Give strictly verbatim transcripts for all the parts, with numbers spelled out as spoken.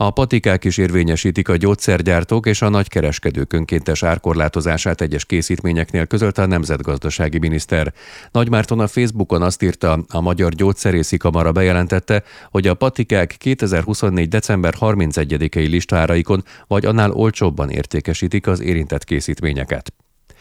A patikák is érvényesítik a gyógyszergyártók és a nagykereskedők önkéntes árkorlátozását egyes készítményeknél, közölte a nemzetgazdasági miniszter. Nagymárton a Facebookon azt írta, a Magyar Gyógyszerészi Kamara bejelentette, hogy a patikák kétezer-huszonnégy. december harmincegyedikei listáraikon vagy annál olcsóbban értékesítik az érintett készítményeket.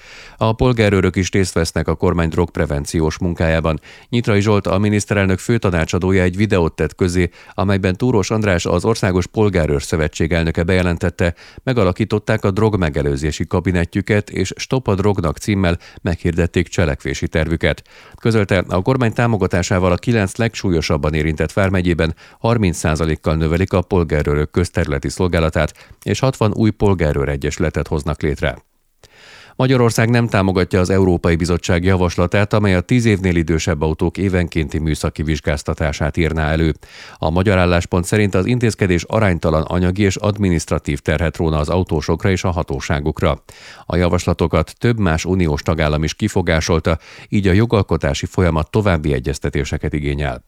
A polgárőrök is részt vesznek a kormány drogprevenciós munkájában. Nyitrai Zsolt, a miniszterelnök főtanácsadója egy videót tett közé, amelyben Túrós András, az Országos Polgárőr Szövetség elnöke bejelentette, megalakították a drogmegelőzési kabinettjüket, és Stop a drognak címmel meghirdették cselekvési tervüket. Közölte, a kormány támogatásával a kilenc legsúlyosabban érintett vármegyében harminc százalékkal növelik a polgárőrök közterületi szolgálatát, és hatvan új polgárőr-egyesületet hoznak létre. Magyarország nem támogatja az Európai Bizottság javaslatát, amely a tíz évnél idősebb autók évenkénti műszaki vizsgáztatását írná elő. A magyar álláspont szerint az intézkedés aránytalan anyagi és adminisztratív terhet róna az autósokra és a hatóságokra. A javaslatokat több más uniós tagállam is kifogásolta, így a jogalkotási folyamat további egyeztetéseket igényel.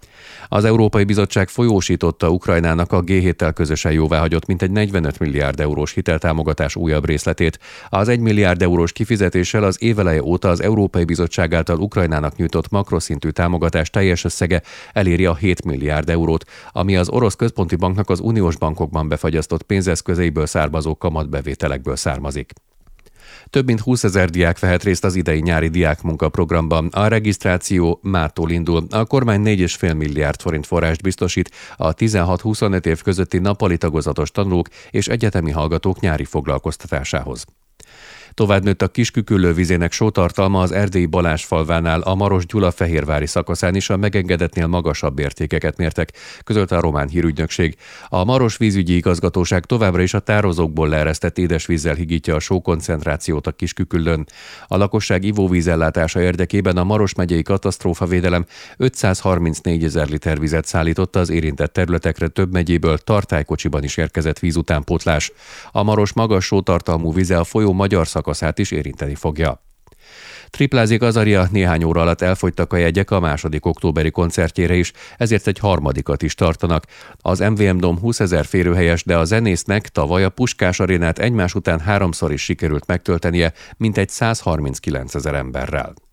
Az Európai Bizottság folyósította Ukrajnának a gé héttel közösen jóváhagyott mintegy negyvenöt milliárd eurós hiteltámogatás újabb részletét. Az egy milliárd eurós kifizetéssel az éveleje óta az Európai Bizottság által Ukrajnának nyújtott makroszintű támogatás teljes összege eléri a hét milliárd eurót, ami az orosz központi banknak az uniós bankokban befagyasztott pénzeszközeiből származó kamatbevételekből származik. Több mint húszezer diák vehet részt az idei nyári diákmunkaprogramban. A regisztráció mától indul. A kormány négy egész öt milliárd forint forrást biztosít a tizenhat-huszonöt év közötti nappali tagozatos tanulók és egyetemi hallgatók nyári foglalkoztatásához. Tovább nőtt a Kis-Küküllő vizének sótartalma az erdélyi Balázsfalvánál, a Maros-Gyulafehérvári szakaszán is a megengedetnél magasabb értékeket mértek, közölte a román hírügynökség. A Maros vízügyi igazgatóság továbbra is a tározókból leeresztett édesvízzel higítja a sókoncentrációt a Kis-Küküllőn. A lakosság ivóvízellátása érdekében a Maros megyei katasztrófavédelem ötszázharmincnégyezer liter vizet szállította az érintett területekre, több megyéből tartálykocsiban is érkezett vízutánpótlás. A Maros magas sótartalmú vize a folyó magyar szakaszát is érinteni fogja. Triplázik Azaria, néhány óra alatt elfogytak a jegyek a második októberi koncertjére is, ezért egy harmadikat is tartanak. Az em vé em Dome húszezer férőhelyes, de a zenésznek tavaly a Puskás arénát egymás után háromszor is sikerült megtöltenie, mintegy százharminckilencezer emberrel.